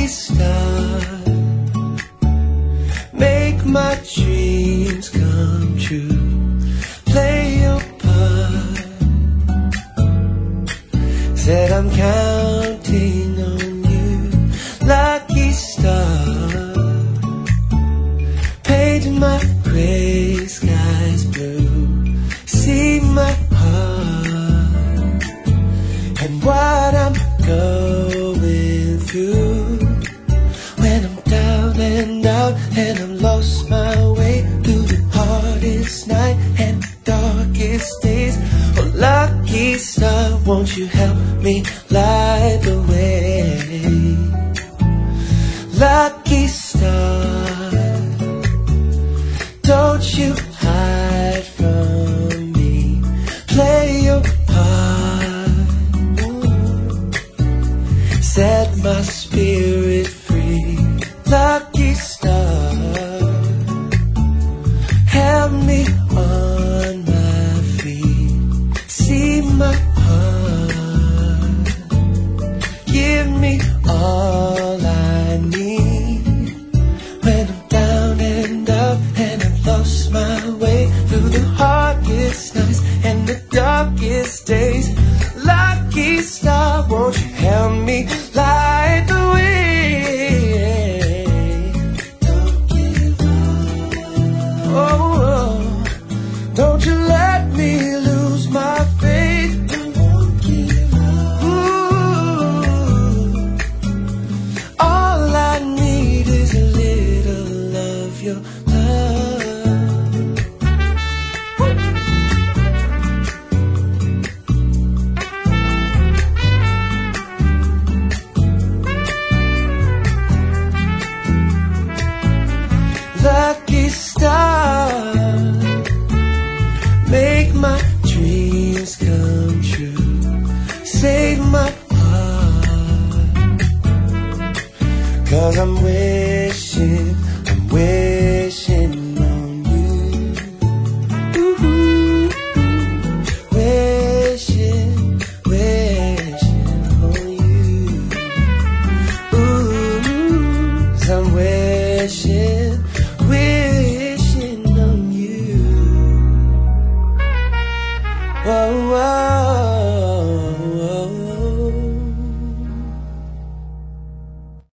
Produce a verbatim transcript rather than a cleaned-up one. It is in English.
star, make my dreams come true. Play your part. Said I'm counting on you. Lucky star, paint my gray skies blue. See my heart and what I'm going through. When I'm down and out and I've lost my way through the hardest night and darkest days. Oh, lucky star, won't you help me light the way? Lucky star, don't you hide from me. Play your part. Ooh. Set my spirit free. Lucky star, help me on my feet. See my heart, give me all I need. When I'm down and out and I've lost my way through the hardest nights and the darkest days. Lucky star, won't you help me light the way? Don't give up. Oh, don't you let me lose my faith. Don't give up. Ooh, all I need is a little of your love. Lucky star, make my dreams come true. Save my heart, 'cause I'm wishing, I'm wishing